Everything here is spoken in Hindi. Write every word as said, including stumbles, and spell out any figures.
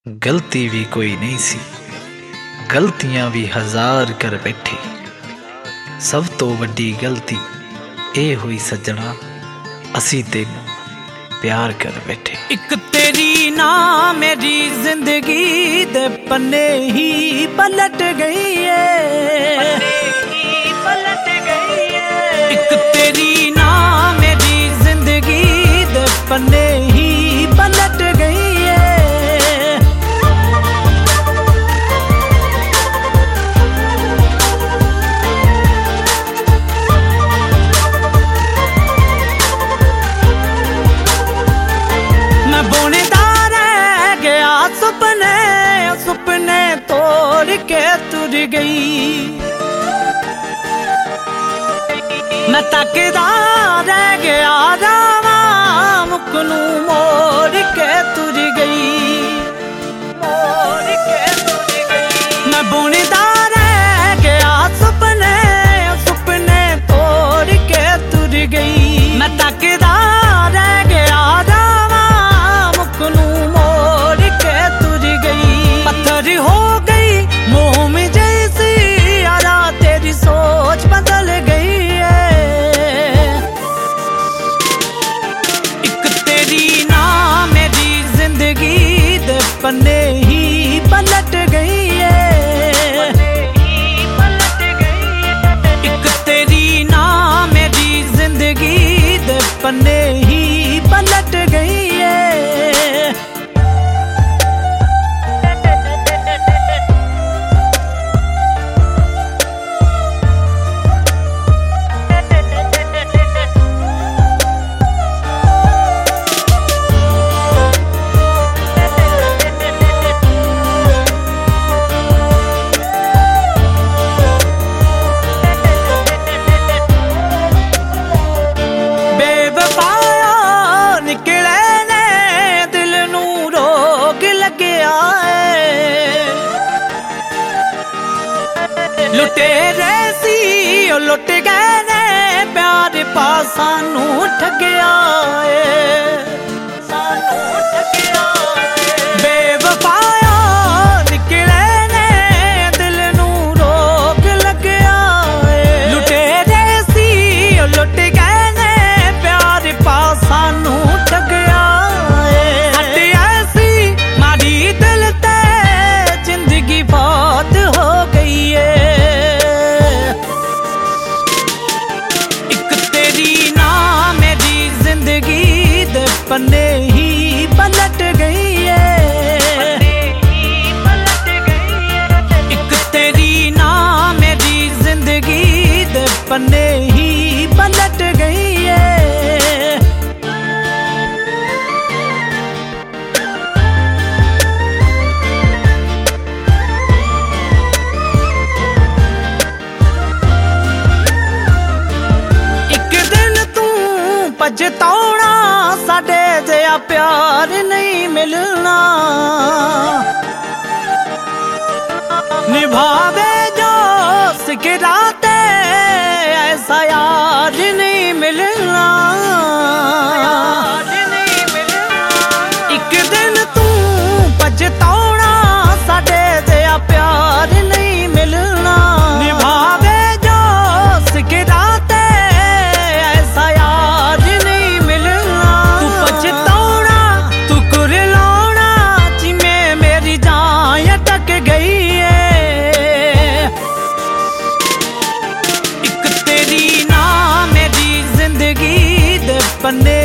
गलती भी कोई नहीं सी, गलतियां भी हजार कर बैठे। सब तो वड्डी गलती ए हुई सजना, असी तेनू प्यार कर बैठे। एक तेरी ना मेरी जिंदगी दे पन्ने ही पलट गई है, पलट गई है। एक तेरी ना मेरी जिंदगी दे पन्ने ही पलट गई है। सुपने तोड़ के तुर गई, मैं तकदा रह गया रावा मुकनू मोड़ के तुर गई, मोड़ के तुर गई। मैं बुनदा रह गया सुपने सुपने तोड़ के तुर गई, मैं तकदा रह गया रावा मुकनू मोड़ के तुर गई। पत्थर हो गई मुंह में जैसी यारा, तेरी सोच बदल गई है। एक तेरी ना मेरी जिंदगी दे पन्ने ही पलट गई है, एक तेरी ना मेरी जिंदगी दे पन्ने ही पलट गई है। लुटेरे सी लुट गए ने प्यार पा सानू ठगया है, सानू ठगया है। बेवफाया निकले ने दिल नू रोक लगया है, लुटेरे सी लुट गए ने प्यार पा सानू ठगया है। हट ऐसी मारी दिल ते जिंदगी बहुत हो गई है। पन्ने ही पलट गई है, पलट गई है। एक तेरी ना मेरी जिंदगी दे पन्ने ही पलट गई है। एक दिन तू पछताउणा, साडे जिहा प्यार नहीं मिलना, निभावे जो सिकराते ऐसा यार नहीं मिलना। एक दिन तू पछताउणा, साडे जिहा प्यार नहीं मिलना, निभावे जो सिकराते ऐसा यार नहीं मिलना। तू पछताउणा तू कुरलाउणा, जिमें मेरी जान अटक गई है। एक तेरी ना मेरी जिंदगी दे पन्ने